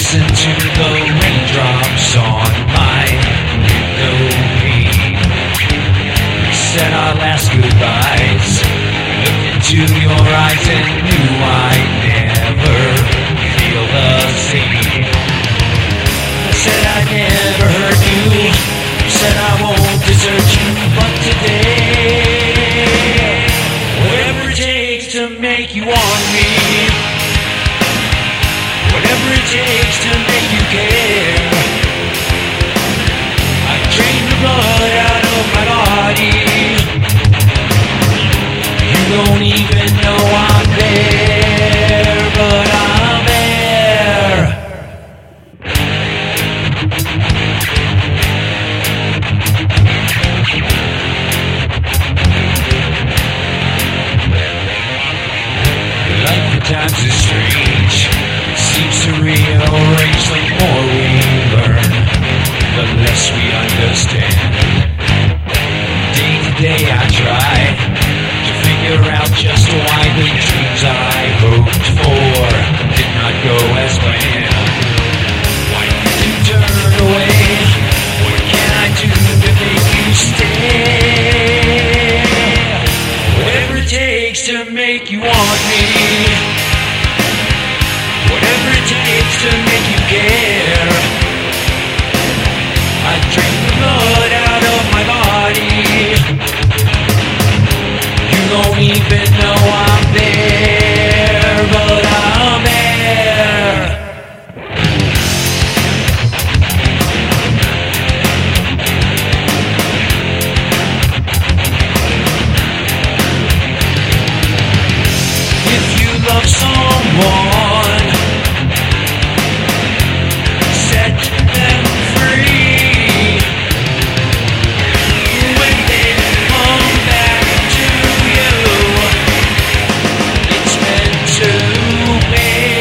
listen to the raindrops on my window pane. We said our last goodbyes, looked into your eyes and knew I'd never feel the same. I said I'd never hurt you, you said I won't desert you, but today, whatever it takes to make you want me, whatever it takes to make you care. I drain the blood out of my body. You don't even know I'm there, but I'm there. Life at times is strange, seems to rearrange. The more we learn, the less we understand. Day to day I try to figure out just why the dreams I hoped for did not go as planned. Why did you turn away? What can I do to make you stay? Whatever it takes to make you want me, whatever it takes to make you care. I drain the blood out of my body. You don't even know I'm there, but I'm there. If you love someone, set them free. When they come back to you, it's meant to be.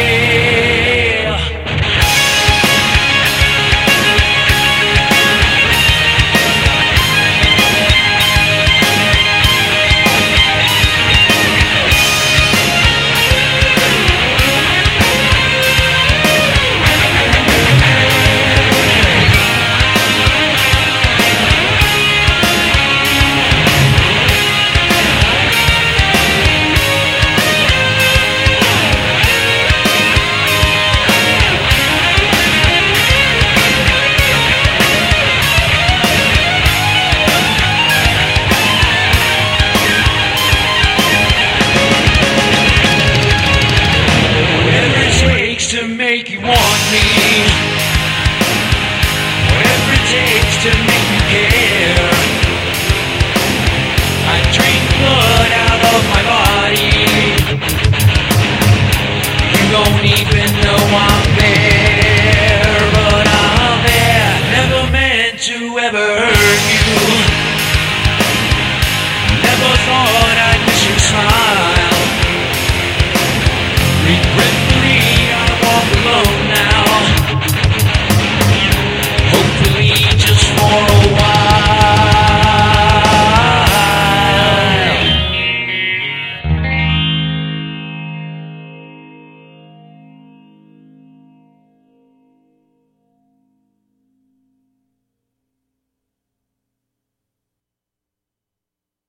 To make you want me, whatever it takes to make you care. I drain blood out of my body. You don't even know I'm there, but I'm there. Never meant to ever hurt you.